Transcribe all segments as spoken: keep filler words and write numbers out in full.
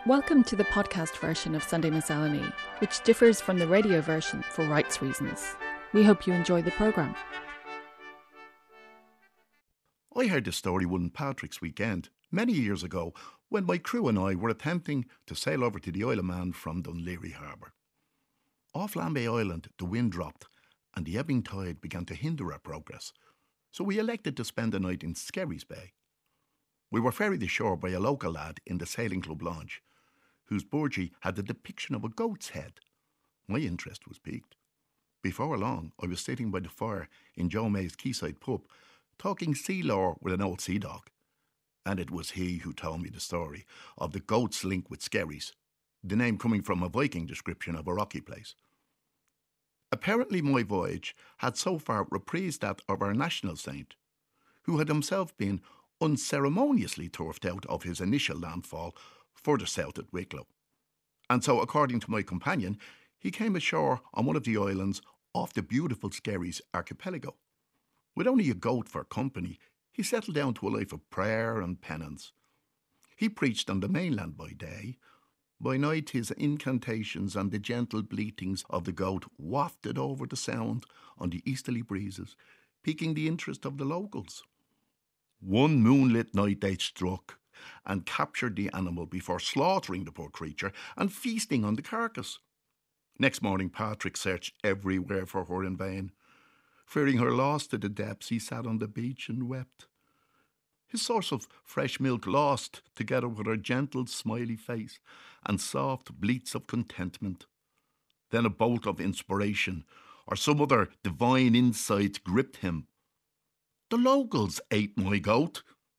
Welcome to the podcast version of Sunday Miscellany, which differs from the radio version for rights reasons. We hope you enjoy the programme. I heard this story one Patrick's weekend, many years ago, when my crew and I were attempting to sail over to the Isle of Man from Dunleary Harbour. Off Lambay Island, the wind dropped and the ebbing tide began to hinder our progress, so we elected to spend the night in Skerries Bay. We were ferried ashore by a local lad in the Sailing Club lounge, whose burgee had the depiction of a goat's head. My interest was piqued. Before long, I was sitting by the fire in Joe May's quayside pub, talking sea lore with an old sea dog. And it was he who told me the story of the goat's link with Skerries, the name coming from a Viking description of a rocky place. Apparently my voyage had so far reprised that of our national saint, who had himself been unceremoniously turfed out of his initial landfall further south at Wicklow. And so, according to my companion, he came ashore on one of the islands off the beautiful Skerries archipelago. With only a goat for company, he settled down to a life of prayer and penance. He preached on the mainland by day. By night, his incantations and the gentle bleatings of the goat wafted over the sound on the easterly breezes, piquing the interest of the locals. One moonlit night they struck and captured the animal before slaughtering the poor creature and feasting on the carcass. Next morning, Patrick searched everywhere for her in vain. Fearing her lost to the depths, he sat on the beach and wept. His source of fresh milk lost, together with her gentle, smiley face and soft bleats of contentment. Then a bolt of inspiration, or some other divine insight, gripped him. The locals ate my goat.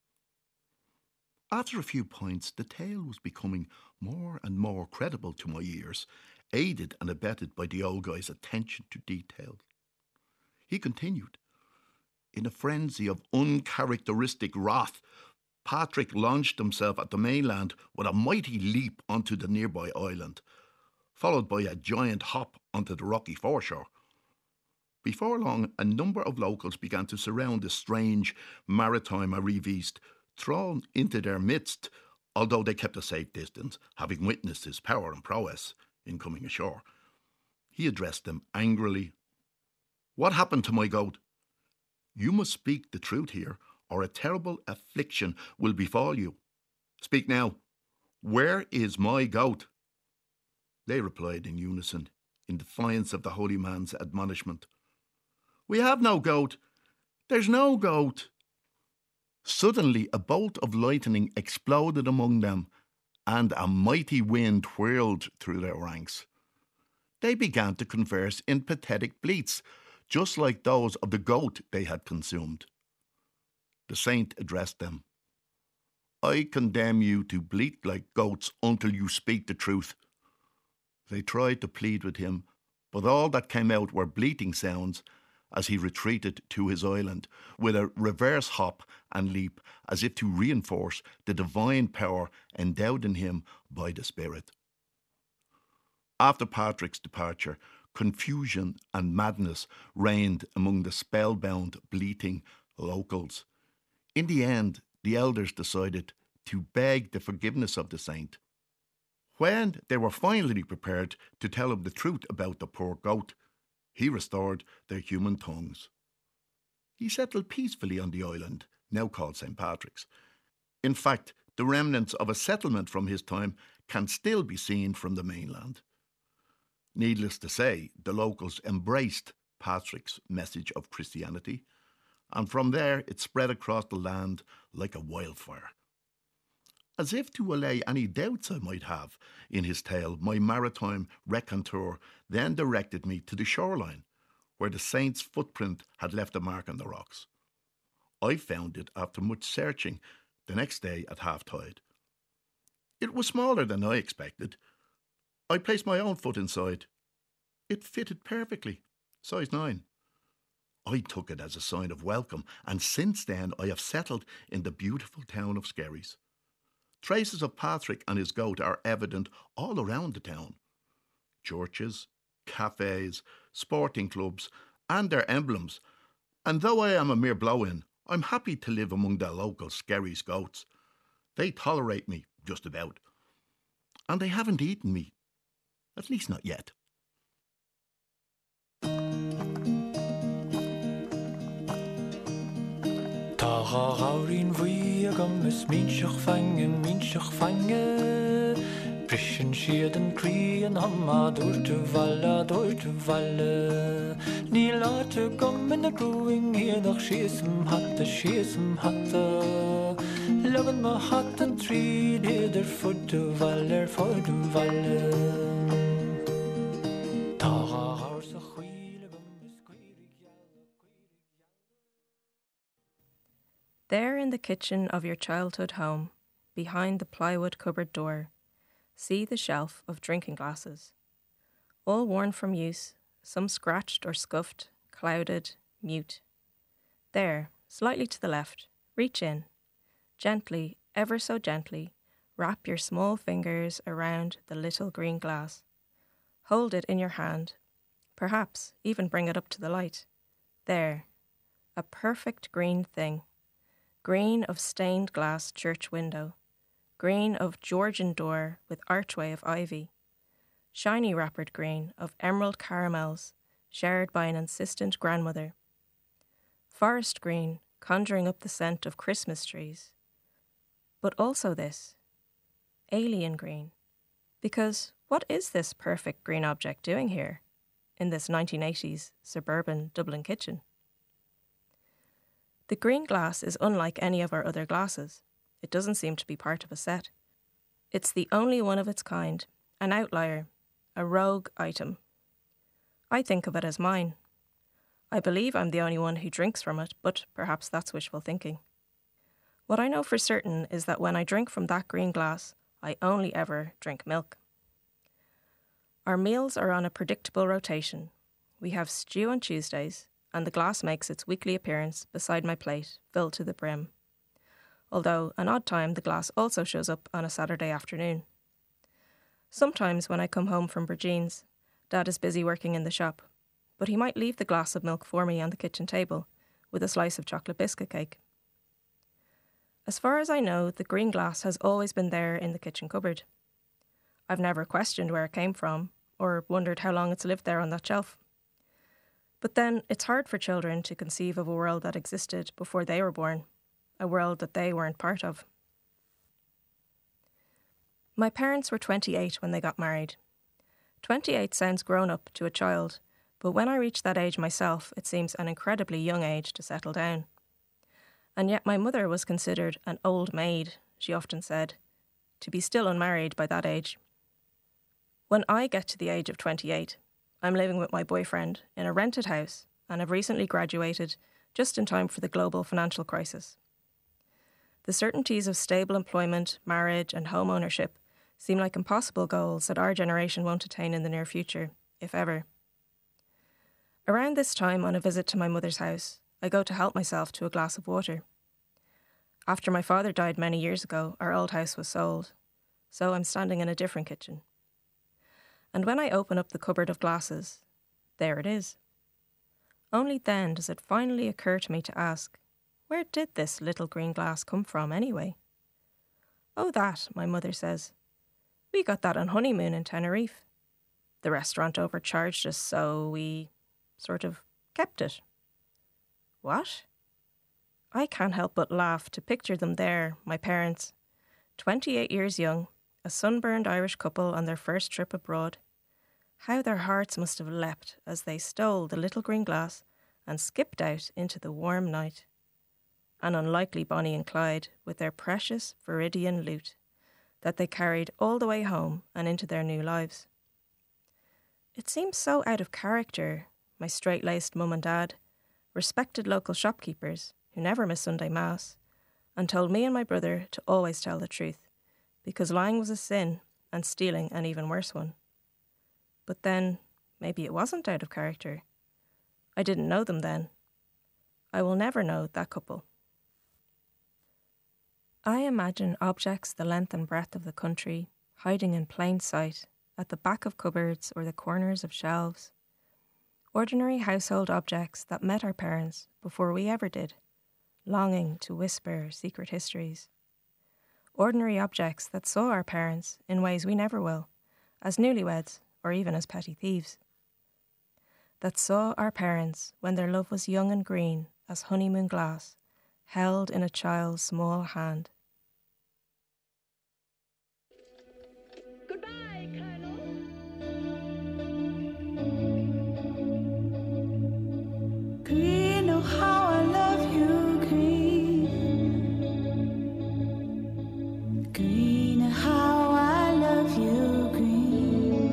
After a few pints, the tale was becoming more and more credible to my ears, aided and abetted by the old guy's attention to detail. He continued. In a frenzy of uncharacteristic wrath, Patrick launched himself at the mainland with a mighty leap onto the nearby island, followed by a giant hop onto the rocky foreshore. Before long, a number of locals began to surround the strange maritime arriviste, thrown into their midst, although they kept a safe distance, having witnessed his power and prowess in coming ashore. He addressed them angrily. "What happened to my goat? You must speak the truth here, or a terrible affliction will befall you. Speak now. Where is my goat?" They replied in unison, in defiance of the holy man's admonishment. "We have no goat. There's no goat." Suddenly a bolt of lightning exploded among them, and a mighty wind whirled through their ranks. They began to converse in pathetic bleats, just like those of the goat they had consumed. The saint addressed them. "I condemn you to bleat like goats until you speak the truth." They tried to plead with him, but all that came out were bleating sounds as he retreated to his island with a reverse hop and leap, as if to reinforce the divine power endowed in him by the Spirit. After Patrick's departure, confusion and madness reigned among the spellbound, bleating locals. In the end, the elders decided to beg the forgiveness of the saint. When they were finally prepared to tell him the truth about the poor goat, he restored their human tongues. He settled peacefully on the island, now called Saint Patrick's. In fact, the remnants of a settlement from his time can still be seen from the mainland. Needless to say, the locals embraced Patrick's message of Christianity, and from there it spread across the land like a wildfire. As if to allay any doubts I might have in his tale, my maritime raconteur then directed me to the shoreline, where the saint's footprint had left a mark on the rocks. I found it after much searching the next day at half-tide. It was smaller than I expected. I placed my own foot inside. It fitted perfectly, size nine. I took it as a sign of welcome, and since then I have settled in the beautiful town of Skerries. Traces of Patrick and his goat are evident all around the town. Churches, cafes, sporting clubs, and their emblems. And though I am a mere blow-in, I'm happy to live among the local Skerries goats. They tolerate me, just about. And they haven't eaten me. At least not yet. Tá gáirín bhuí agam is míseach fange míseach fange Brisin siad an crí an hama dúirte bhaile dúirte bhaile Ní láte gom in na grúing héadach siasam hatta siasam hatta Lugan ma hat an tríd héidir fudde bhaile fudde bhaile Tá gáir sa chuile agam is cuirig yalla There in the kitchen of your childhood home, behind the plywood cupboard door, see the shelf of drinking glasses. All worn from use, some scratched or scuffed, clouded, mute. There, slightly to the left, reach in. Gently, ever so gently, wrap your small fingers around the little green glass. Hold it in your hand. Perhaps even bring it up to the light. There, a perfect green thing. Green of stained glass church window, green of Georgian door with archway of ivy, shiny wrappered green of emerald caramels shared by an insistent grandmother, forest green conjuring up the scent of Christmas trees, but also this, alien green, because what is this perfect green object doing here, in this nineteen eighties suburban Dublin kitchen? The green glass is unlike any of our other glasses. It doesn't seem to be part of a set. It's the only one of its kind, an outlier, a rogue item. I think of it as mine. I believe I'm the only one who drinks from it, but perhaps that's wishful thinking. What I know for certain is that when I drink from that green glass, I only ever drink milk. Our meals are on a predictable rotation. We have stew on Tuesdays, and the glass makes its weekly appearance beside my plate, filled to the brim. Although, an odd time, the glass also shows up on a Saturday afternoon. Sometimes when I come home from Virgine's, Dad is busy working in the shop, but he might leave the glass of milk for me on the kitchen table, with a slice of chocolate biscuit cake. As far as I know, the green glass has always been there in the kitchen cupboard. I've never questioned where it came from, or wondered how long it's lived there on that shelf. But then, it's hard for children to conceive of a world that existed before they were born, a world that they weren't part of. My parents were twenty-eight when they got married. twenty-eight sounds grown up to a child, but when I reached that age myself, it seems an incredibly young age to settle down. And yet my mother was considered an old maid, she often said, to be still unmarried by that age. When I get to the age of twenty-eight, I'm living with my boyfriend in a rented house and have recently graduated just in time for the global financial crisis. The certainties of stable employment, marriage and home ownership seem like impossible goals that our generation won't attain in the near future, if ever. Around this time, on a visit to my mother's house, I go to help myself to a glass of water. After my father died many years ago, our old house was sold, so I'm standing in a different kitchen. And when I open up the cupboard of glasses, there it is. Only then does it finally occur to me to ask, where did this little green glass come from anyway? Oh, that, my mother says. We got that on honeymoon in Tenerife. The restaurant overcharged us, so we sort of kept it. What? I can't help but laugh to picture them there, my parents, twenty-eight years young, a sunburned Irish couple on their first trip abroad. How their hearts must have leapt as they stole the little green glass and skipped out into the warm night. An unlikely Bonnie and Clyde with their precious Viridian lute that they carried all the way home and into their new lives. It seems so out of character, my straight-laced mum and dad, respected local shopkeepers who never missed Sunday Mass, and told me and my brother to always tell the truth, because lying was a sin and stealing an even worse one. But then, maybe it wasn't out of character. I didn't know them then. I will never know that couple. I imagine objects the length and breadth of the country, hiding in plain sight, at the back of cupboards or the corners of shelves. Ordinary household objects that met our parents before we ever did, longing to whisper secret histories. ordinary objects that saw our parents in ways we never will, as newlyweds or even as petty thieves. That saw our parents when their love was young and green as honeymoon glass, held in a child's small hand. Goodbye, Colonel. Green, oh how I love you, green. Green, oh how I love you, green.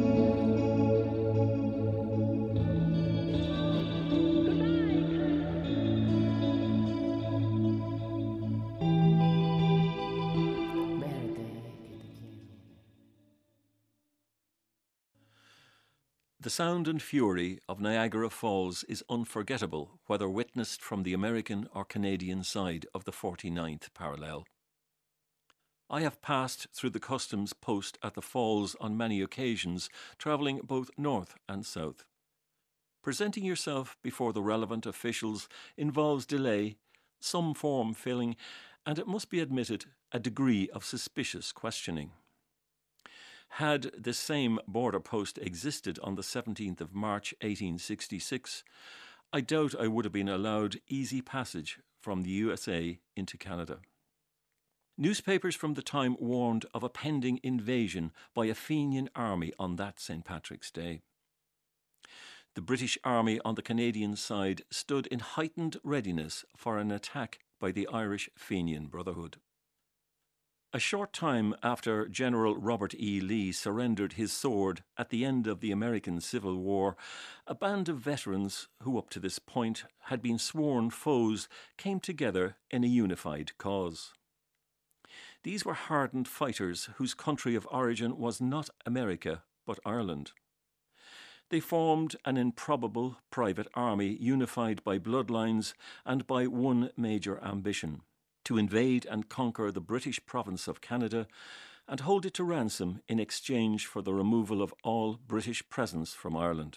The sound and fury of Niagara Falls is unforgettable, whether witnessed from the American or Canadian side of the forty-ninth parallel. I have passed through the customs post at the falls on many occasions, travelling both north and south. Presenting yourself before the relevant officials involves delay, some form filling, and it must be admitted, a degree of suspicious questioning. Had this same border post existed on the seventeenth of March eighteen sixty-six, I doubt I would have been allowed easy passage from the U S A into Canada. Newspapers from the time warned of a pending invasion by a Fenian army on that Saint Patrick's Day. The British Army on the Canadian side stood in heightened readiness for an attack by the Irish Fenian Brotherhood. A short time after General Robert E. Lee surrendered his sword at the end of the American Civil War, a band of veterans who up to this point had been sworn foes came together in a unified cause. These were hardened fighters whose country of origin was not America but Ireland. They formed an improbable private army unified by bloodlines and by one major ambition: to invade and conquer the British province of Canada and hold it to ransom in exchange for the removal of all British presence from Ireland.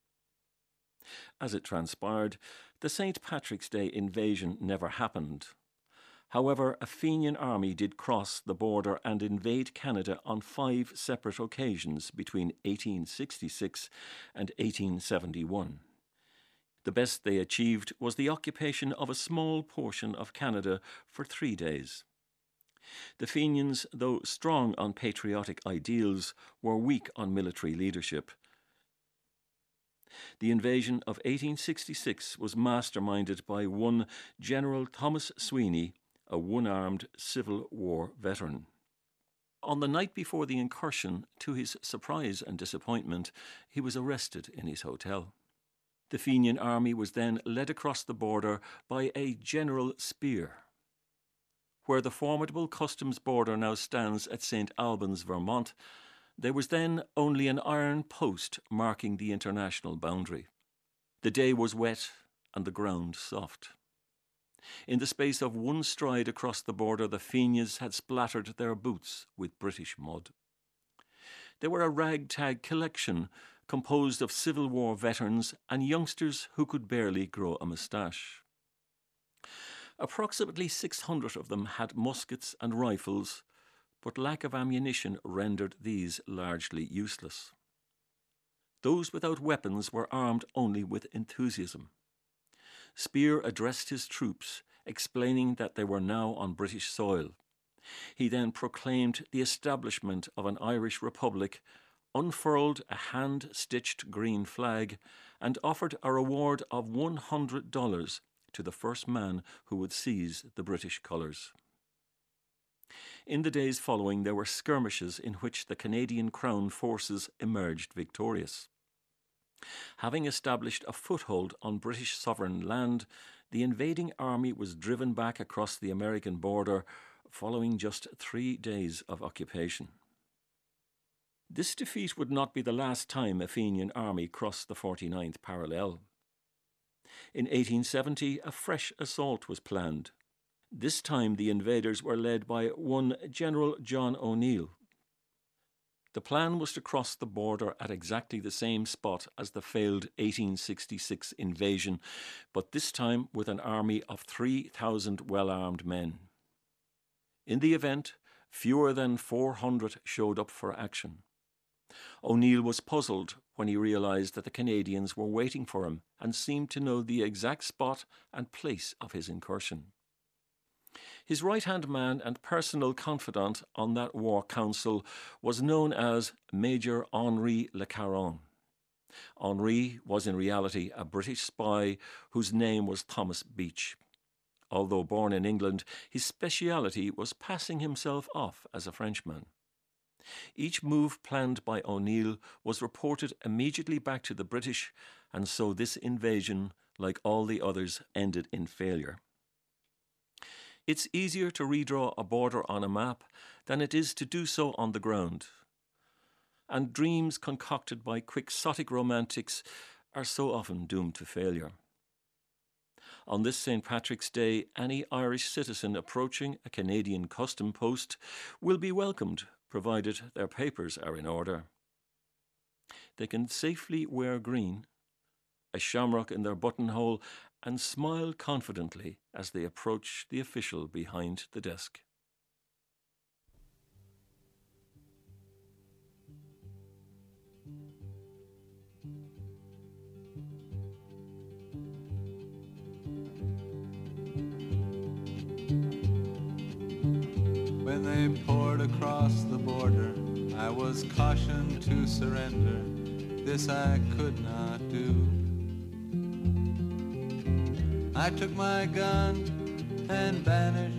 As it transpired, the Saint Patrick's Day invasion never happened. However, a Fenian army did cross the border and invade Canada on five separate occasions between eighteen sixty-six and eighteen seventy-one. The best they achieved was the occupation of a small portion of Canada for three days. The Fenians, though strong on patriotic ideals, were weak on military leadership. The invasion of eighteen sixty-six was masterminded by one General Thomas Sweeney, a one-armed Civil War veteran. On the night before the incursion, to his surprise and disappointment, he was arrested in his hotel. The Fenian army was then led across the border by a General Spear. Where the formidable customs border now stands at Saint Albans, Vermont, there was then only an iron post marking the international boundary. The day was wet and the ground soft. In the space of one stride across the border, the Fenians had splattered their boots with British mud. They were a ragtag collection composed of Civil War veterans and youngsters who could barely grow a moustache. Approximately six hundred of them had muskets and rifles, but lack of ammunition rendered these largely useless. Those without weapons were armed only with enthusiasm. Spear addressed his troops, explaining that they were now on British soil. He then proclaimed the establishment of an Irish Republic, unfurled a hand-stitched green flag, and offered a reward of one hundred dollars to the first man who would seize the British colours. In the days following, there were skirmishes in which the Canadian Crown forces emerged victorious. Having established a foothold on British sovereign land, the invading army was driven back across the American border following just three days of occupation. This defeat would not be the last time a Fenian army crossed the forty-ninth parallel. In eighteen seventy, a fresh assault was planned. This time the invaders were led by one General John O'Neill. The plan was to cross the border at exactly the same spot as the failed eighteen sixty-six invasion, but this time with an army of three thousand well-armed men. In the event, Fewer than four hundred showed up for action. O'Neill was puzzled when he realised that the Canadians were waiting for him and seemed to know the exact spot and place of his incursion. His right-hand man and personal confidant on that war council was known as Major Henri Le Caron. Henri was in reality a British spy whose name was Thomas Beach. Although born in England, his speciality was passing himself off as a Frenchman. Each move planned by O'Neill was reported immediately back to the British, and so this invasion, like all the others, ended in failure. It's easier to redraw a border on a map than it is to do so on the ground. And dreams concocted by quixotic romantics are so often doomed to failure. On this Saint Patrick's Day, any Irish citizen approaching a Canadian custom post will be welcomed, provided their papers are in order. They can safely wear green, a shamrock in their buttonhole, and smile confidently as they approach the official behind the desk. When they poured across the border, I was cautioned to surrender. This I could not do. I took my gun and vanished.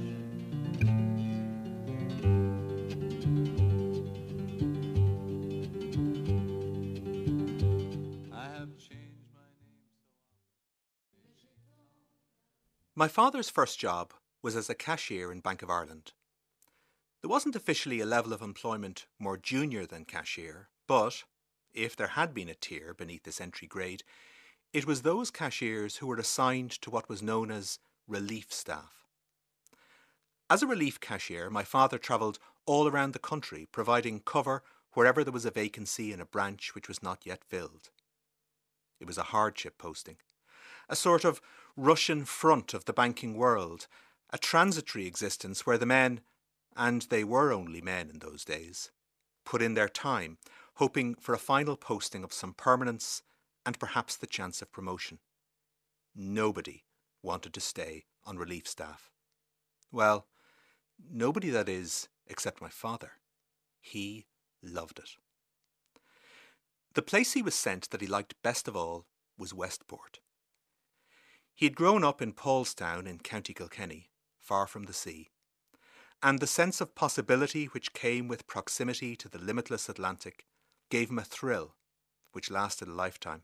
I have changed my name so often. My father's first job was as a cashier in Bank of Ireland. There wasn't officially a level of employment more junior than cashier, but if there had been a tier beneath this entry grade, it was those cashiers who were assigned to what was known as relief staff. As a relief cashier, my father travelled all around the country, providing cover wherever there was a vacancy in a branch which was not yet filled. It was a hardship posting, a sort of Russian front of the banking world, a transitory existence where the men, and they were only men in those days, put in their time, hoping for a final posting of some permanence and perhaps the chance of promotion. Nobody wanted to stay on relief staff. Well, nobody, that is, except my father. He loved it. The place he was sent that he liked best of all was Westport. He had grown up in Paulstown in County Kilkenny, far from the sea, and the sense of possibility which came with proximity to the limitless Atlantic gave him a thrill which lasted a lifetime.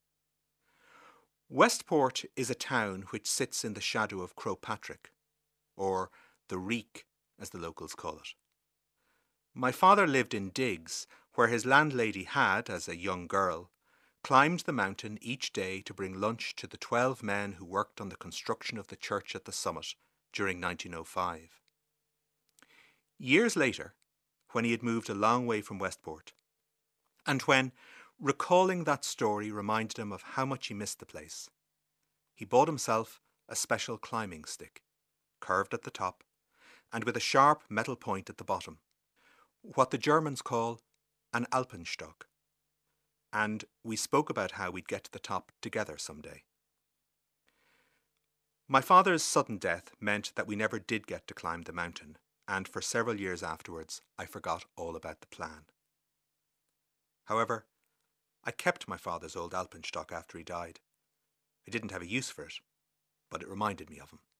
Westport is a town which sits in the shadow of Croagh Patrick, or the Reek as the locals call it. My father lived in Diggs, where his landlady had, as a young girl, climbed the mountain each day to bring lunch to the twelve men who worked on the construction of the church at the summit during nineteen oh five. Years later, when he had moved a long way from Westport, and when recalling that story reminded him of how much he missed the place, he bought himself a special climbing stick, curved at the top, and with a sharp metal point at the bottom, what the Germans call an Alpenstock, and we spoke about how we'd get to the top together someday. My father's sudden death meant that we never did get to climb the mountain, and for several years afterwards I forgot all about the plan. However, I kept my father's old Alpenstock after he died. I didn't have a use for it, but it reminded me of him.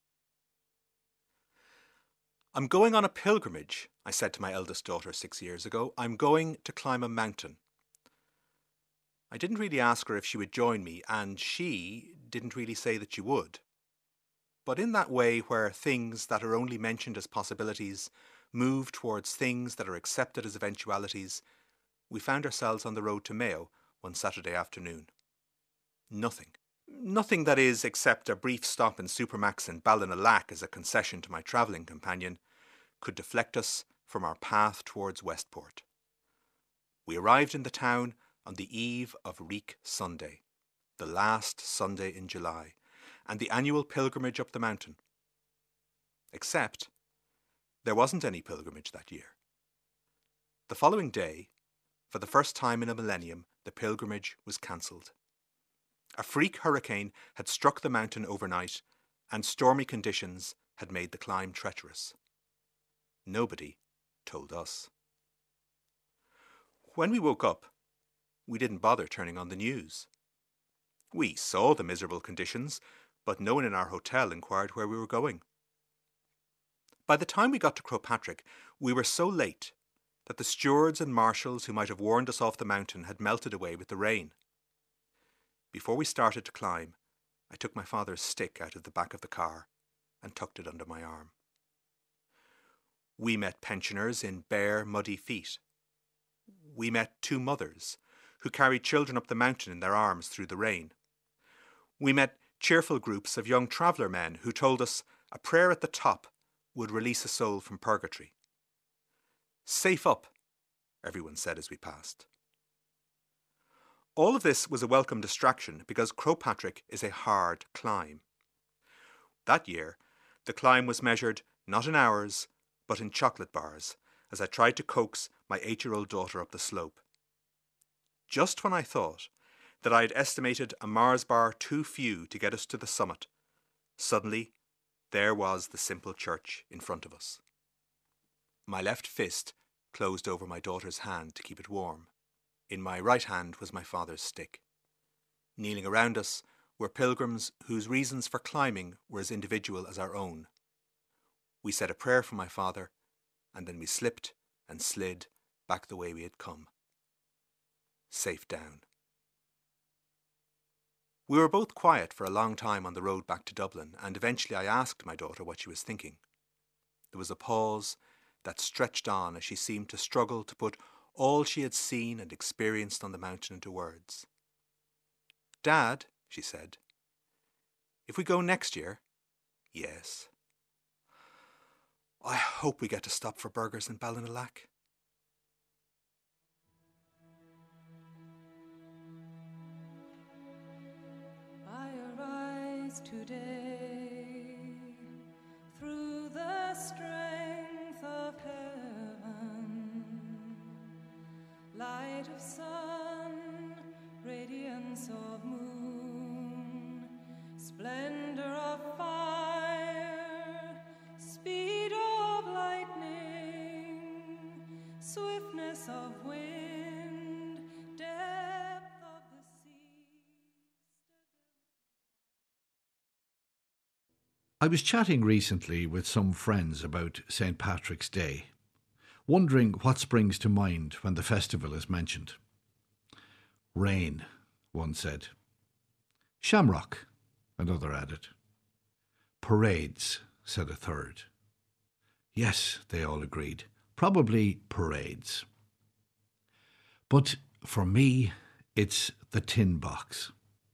I'm going on a pilgrimage, I said to my eldest daughter six years ago. I'm going to climb a mountain. I didn't really ask her if she would join me, and she didn't really say that she would. But in that way where things that are only mentioned as possibilities move towards things that are accepted as eventualities, we found ourselves on the road to Mayo one Saturday afternoon. Nothing. Nothing, that is, except a brief stop in Supermax in Ballinalack as a concession to my travelling companion, could deflect us from our path towards Westport. We arrived in the town on the eve of Reek Sunday, the last Sunday in July, and the annual pilgrimage up the mountain. Except there wasn't any pilgrimage that year. The following day, for the first time in a millennium, the pilgrimage was cancelled. A freak hurricane had struck the mountain overnight, and stormy conditions had made the climb treacherous. Nobody told us. When we woke up, we didn't bother turning on the news. We saw the miserable conditions, but no one in our hotel inquired where we were going. By the time we got to Crowpatrick, we were so late that the stewards and marshals who might have warned us off the mountain had melted away with the rain. Before we started to climb, I took my father's stick out of the back of the car and tucked it under my arm. We met pensioners in bare, muddy feet. We met two mothers who carried children up the mountain in their arms through the rain. We met cheerful groups of young traveller men who told us a prayer at the top would release a soul from purgatory. "Safe up," everyone said as we passed. All of this was a welcome distraction because Crowpatrick is a hard climb. That year, the climb was measured not in hours, but in chocolate bars, as I tried to coax my eight-year-old daughter up the slope. Just when I thought that I had estimated a Mars bar too few to get us to the summit, suddenly there was the simple church in front of us. My left fist closed over my daughter's hand to keep it warm. In my right hand was my father's stick. Kneeling around us were pilgrims whose reasons for climbing were as individual as our own. We said a prayer for my father, and then we slipped and slid back the way we had come. Safe down. We were both quiet for a long time on the road back to Dublin, and eventually I asked my daughter what she was thinking. There was a pause that stretched on as she seemed to struggle to put all she had seen and experienced on the mountain into words. "Dad," she said, "if we go next year?" "Yes." "I hope we get to stop for burgers in Ballinalack." I arise today through the strength of heaven, light of sun, radiance of moon, splendor of fire, speed of lightning, swiftness of wind, depth of the sea. I was chatting recently with some friends about Saint Patrick's Day, wondering what springs to mind when the festival is mentioned. "Rain," one said. "Shamrock," another added. "Parades," said a third. Yes, they all agreed. Probably parades. But for me, it's the tin box.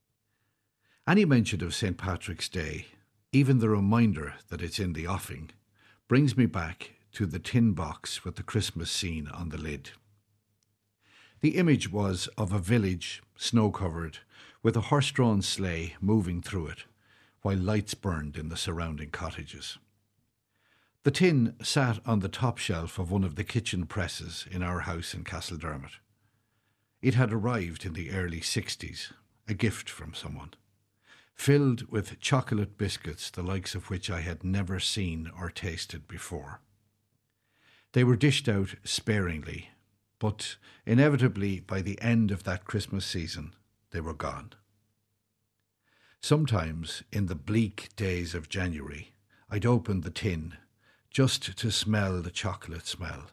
Any mention of Saint Patrick's Day, even the reminder that it's in the offing, brings me back to the tin box with the Christmas scene on the lid. The image was of a village, snow-covered, with a horse-drawn sleigh moving through it, while lights burned in the surrounding cottages. The tin sat on the top shelf of one of the kitchen presses in our house in Castledermot. It had arrived in the early sixties, a gift from someone, filled with chocolate biscuits the likes of which I had never seen or tasted before. They were dished out sparingly, but inevitably by the end of that Christmas season, they were gone. Sometimes, in the bleak days of January, I'd open the tin just to smell the chocolate smell.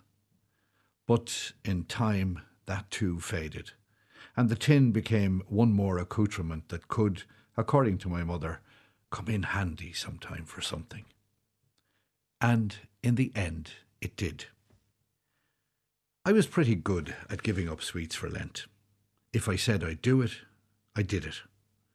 But in time, that too faded, and the tin became one more accoutrement that could, according to my mother, come in handy sometime for something. And in the end, it did. I was pretty good at giving up sweets for Lent. If I said I'd do it, I did it.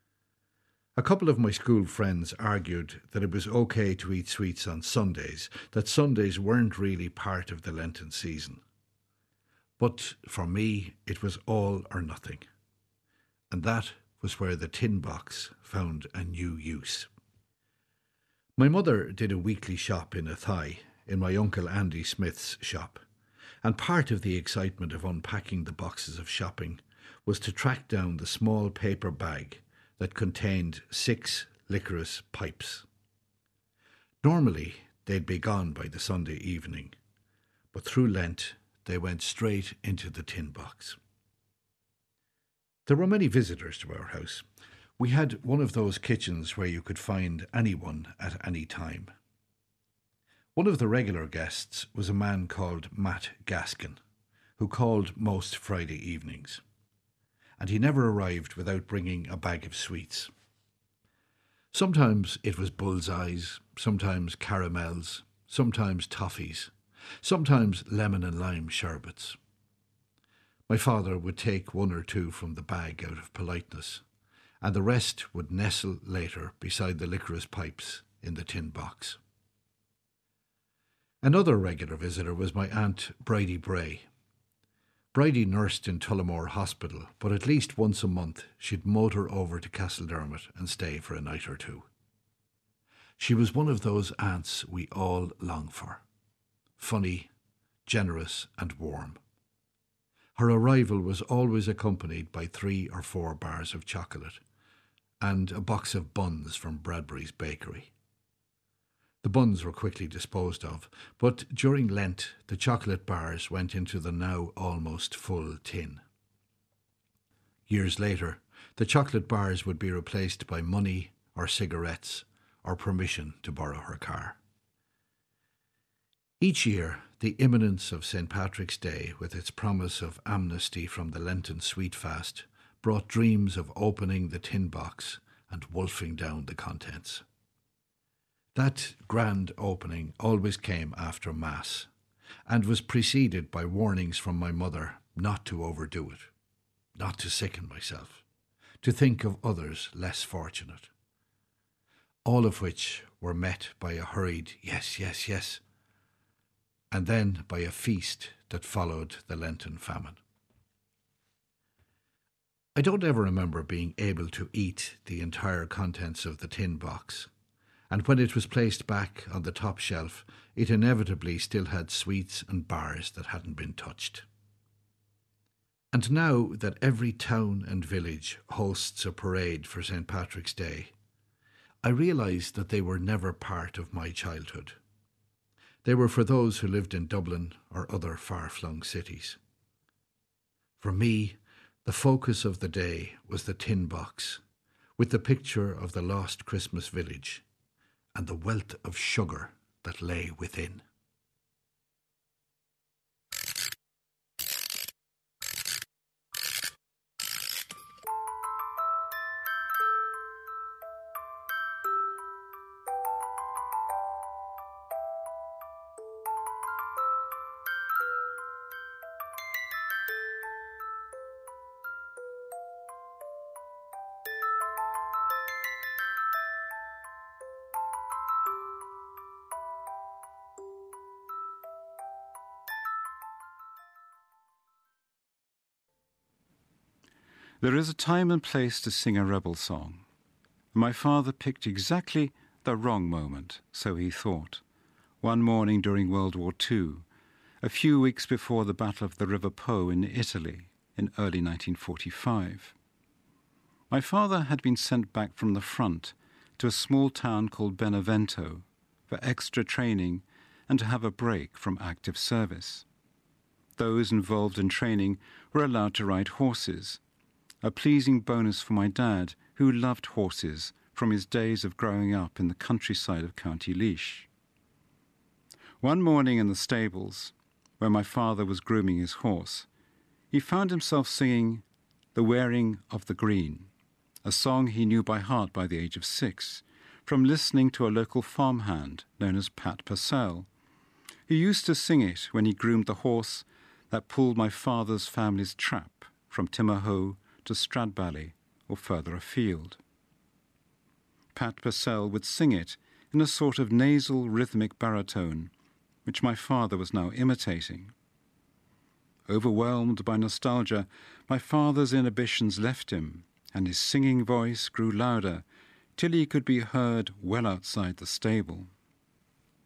A couple of my school friends argued that it was okay to eat sweets on Sundays, that Sundays weren't really part of the Lenten season. But for me, it was all or nothing. And that was where the tin box found a new use. My mother did a weekly shop in Athy, in my Uncle Andy Smith's shop, and part of the excitement of unpacking the boxes of shopping was to track down the small paper bag that contained six licorice pipes. Normally, they'd be gone by the Sunday evening, but through Lent, they went straight into the tin box. There were many visitors to our house. We had one of those kitchens where you could find anyone at any time. One of the regular guests was a man called Matt Gaskin, who called most Friday evenings, and he never arrived without bringing a bag of sweets. Sometimes it was bullseyes, sometimes caramels, sometimes toffees, sometimes lemon and lime sherbets. My father would take one or two from the bag out of politeness, and the rest would nestle later beside the licorice pipes in the tin box. Another regular visitor was my Aunt Bridie Bray. Bridie nursed in Tullamore Hospital, but at least once a month she'd motor over to Castledermot and stay for a night or two. She was one of those aunts we all long for. Funny, generous and warm. Her arrival was always accompanied by three or four bars of chocolate and a box of buns from Bradbury's Bakery. The buns were quickly disposed of, but during Lent the chocolate bars went into the now almost full tin. Years later, the chocolate bars would be replaced by money or cigarettes or permission to borrow her car. Each year, the imminence of Saint Patrick's Day, with its promise of amnesty from the Lenten sweet fast, brought dreams of opening the tin box and wolfing down the contents. That grand opening always came after Mass, and was preceded by warnings from my mother not to overdo it, not to sicken myself, to think of others less fortunate. All of which were met by a hurried yes, yes, yes, and then by a feast that followed the Lenten famine. I don't ever remember being able to eat the entire contents of the tin box, and when it was placed back on the top shelf, it inevitably still had sweets and bars that hadn't been touched. And now that every town and village hosts a parade for Saint Patrick's Day, I realise that they were never part of my childhood. They were for those who lived in Dublin or other far-flung cities. For me, the focus of the day was the tin box, with the picture of the lost Christmas village, and the wealth of sugar that lay within. There is a time and place to sing a rebel song. My father picked exactly the wrong moment, so he thought, one morning during World War Two, a few weeks before the Battle of the River Po in Italy in early nineteen forty-five. My father had been sent back from the front to a small town called Benevento for extra training and to have a break from active service. Those involved in training were allowed to ride horses, a pleasing bonus for my dad, who loved horses from his days of growing up in the countryside of County Laois. One morning in the stables, where my father was grooming his horse, he found himself singing The Wearing of the Green, a song he knew by heart by the age of six, from listening to a local farmhand known as Pat Purcell. He used to sing it when he groomed the horse that pulled my father's family's trap from Timahoe to Stradbally or further afield. Pat Purcell would sing it in a sort of nasal rhythmic baritone, which my father was now imitating. Overwhelmed by nostalgia, my father's inhibitions left him, and his singing voice grew louder till he could be heard well outside the stable.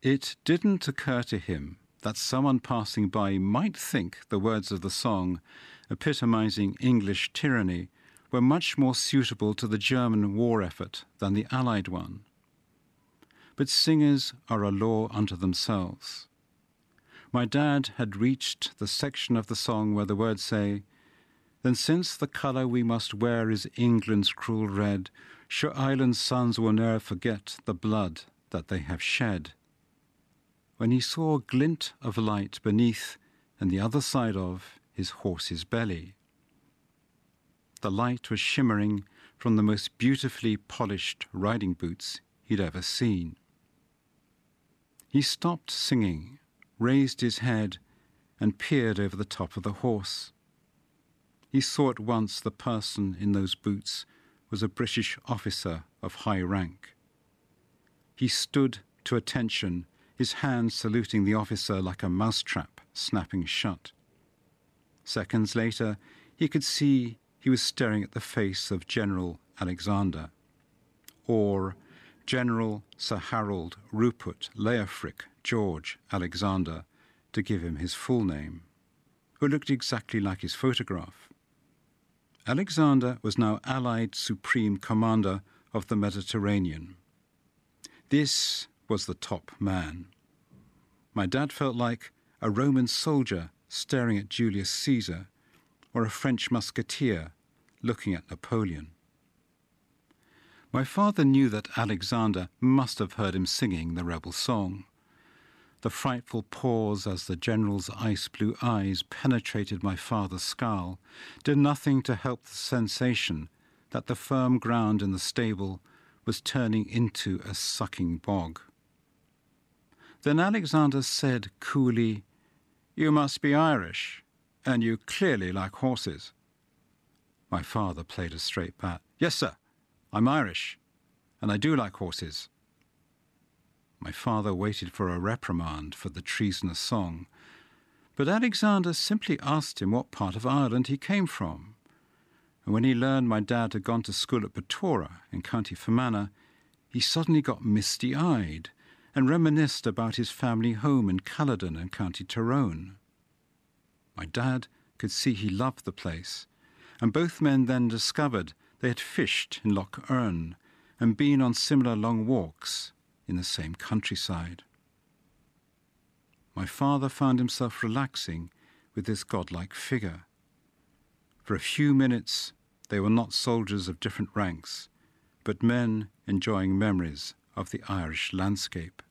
It didn't occur to him that someone passing by might think the words of the song, epitomising English tyranny, were much more suitable to the German war effort than the Allied one. But singers are a law unto themselves. My dad had reached the section of the song where the words say, "Then since the colour we must wear is England's cruel red, sure Ireland's sons will ne'er forget the blood that they have shed," when he saw a glint of light beneath and the other side of his horse's belly. The light was shimmering from the most beautifully polished riding boots he'd ever seen. He stopped singing, raised his head, and peered over the top of the horse. He saw at once the person in those boots was a British officer of high rank. He stood to attention, his hand saluting the officer like a mousetrap snapping shut. Seconds later, he could see he was staring at the face of General Alexander, or General Sir Harold Rupert Leofric George Alexander, to give him his full name, who looked exactly like his photograph. Alexander was now Allied Supreme Commander of the Mediterranean. This was the top man. My dad felt like a Roman soldier staring at Julius Caesar, or a French musketeer looking at Napoleon. My father knew that Alexander must have heard him singing the rebel song. The frightful pause as the general's ice-blue eyes penetrated my father's skull did nothing to help the sensation that the firm ground in the stable was turning into a sucking bog. Then Alexander said coolly, "You must be Irish, and you clearly like horses." My father played a straight bat. "Yes, sir, I'm Irish, and I do like horses." My father waited for a reprimand for the treasonous song, but Alexander simply asked him what part of Ireland he came from. And when he learned my dad had gone to school at Batora in County Fermanagh, he suddenly got misty-eyed and reminisced about his family home in Caledon in County Tyrone. My dad could see he loved the place, and both men then discovered they had fished in Lough Erne and been on similar long walks in the same countryside. My father found himself relaxing with this godlike figure. For a few minutes they were not soldiers of different ranks, but men enjoying memories of the Irish landscape.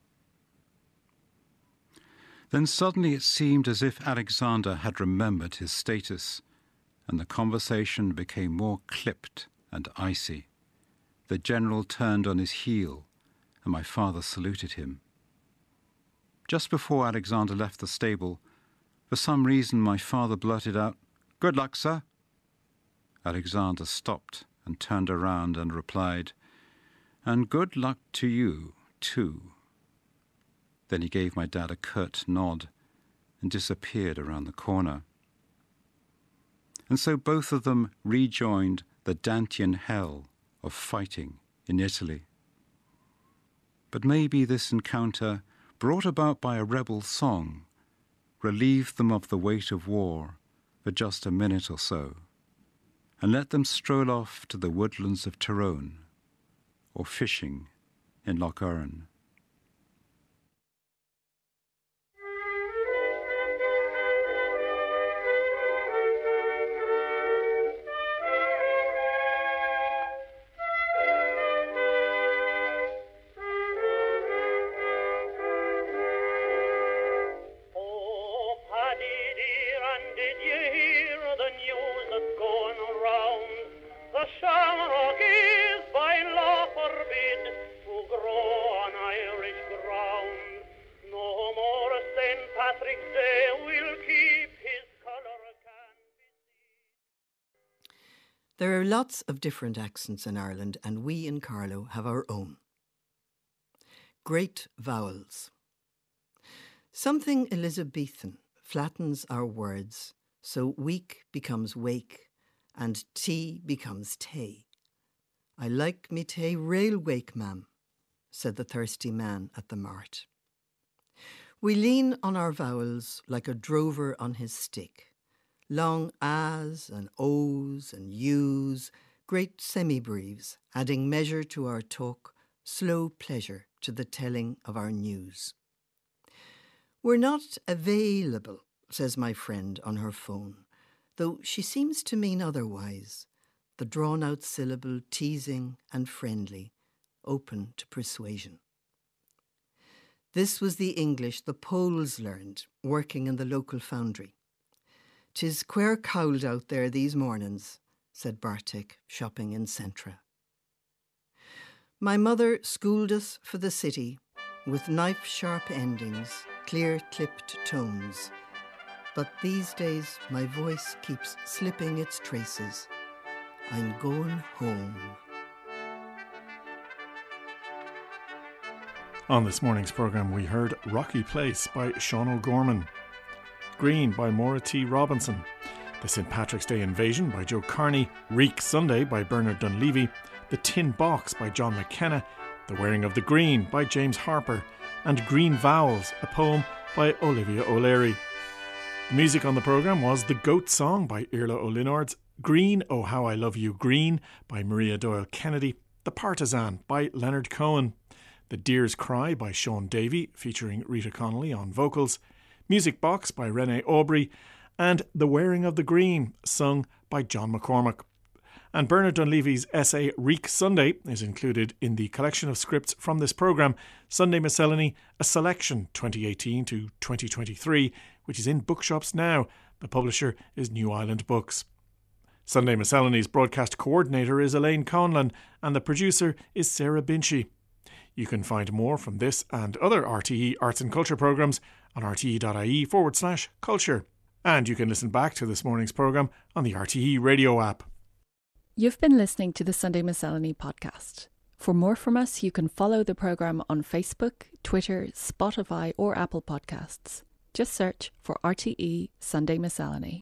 Then suddenly it seemed as if Alexander had remembered his status, and the conversation became more clipped and icy. The general turned on his heel, and my father saluted him. Just before Alexander left the stable, for some reason my father blurted out, "Good luck, sir." Alexander stopped and turned around and replied, "And good luck to you, too." Then he gave my dad a curt nod and disappeared around the corner. And so both of them rejoined the Dantean hell of fighting in Italy. But maybe this encounter, brought about by a rebel song, relieved them of the weight of war for just a minute or so, and let them stroll off to the woodlands of Tyrone, or fishing in Lough Erne. There are lots of different accents in Ireland, and we in Carlow have our own. Great vowels. Something Elizabethan flattens our words, so week becomes wake, and tea becomes tay. "I like me tay rail wake, ma'am," said the thirsty man at the mart. We lean on our vowels like a drover on his stick. Long ahs and ohs and u's, great semi-breves, adding measure to our talk, slow pleasure to the telling of our news. We're not available, says my friend on her phone, though she seems to mean otherwise, the drawn-out syllable teasing and friendly, open to persuasion. This was the English the Poles learned, working in the local foundry. "'Tis quare cowld out there these mornings," said Bartek, shopping in Centra. My mother schooled us for the city, with knife-sharp endings, clear-clipped tones. But these days my voice keeps slipping its traces. I'm going home. On this morning's programme we heard Rocky Place by Sean O'Gorman, Green by Maura T. Robinson, The Saint Patrick's Day Invasion by Joe Carney, Reek Sunday by Bernard Dunleavy, The Tin Box by John McKenna, The Wearing of the Green by James Harper, and Green Vowels, a poem by Olivia O'Leary. The music on the programme was The Goat Song by Irla O'Linards, Green, Oh How I Love You Green by Maria Doyle Kennedy, The Partisan by Leonard Cohen, The Deer's Cry by Sean Davey featuring Rita Connolly on vocals, Music Box by Renee Aubrey, and The Wearing of the Green, sung by John McCormack. And Bernard Dunleavy's essay Reek Sunday is included in the collection of scripts from this programme, Sunday Miscellany, a selection twenty eighteen to twenty twenty-three, which is in bookshops now. The publisher is New Island Books. Sunday Miscellany's broadcast coordinator is Elaine Conlon, and the producer is Sarah Binchy. You can find more from this and other R T E Arts and Culture programmes on rte.ie forward slash culture. And you can listen back to this morning's programme on the R T E radio app. You've been listening to the Sunday Miscellany podcast. For more from us, you can follow the programme on Facebook, Twitter, Spotify or Apple Podcasts. Just search for R T E Sunday Miscellany.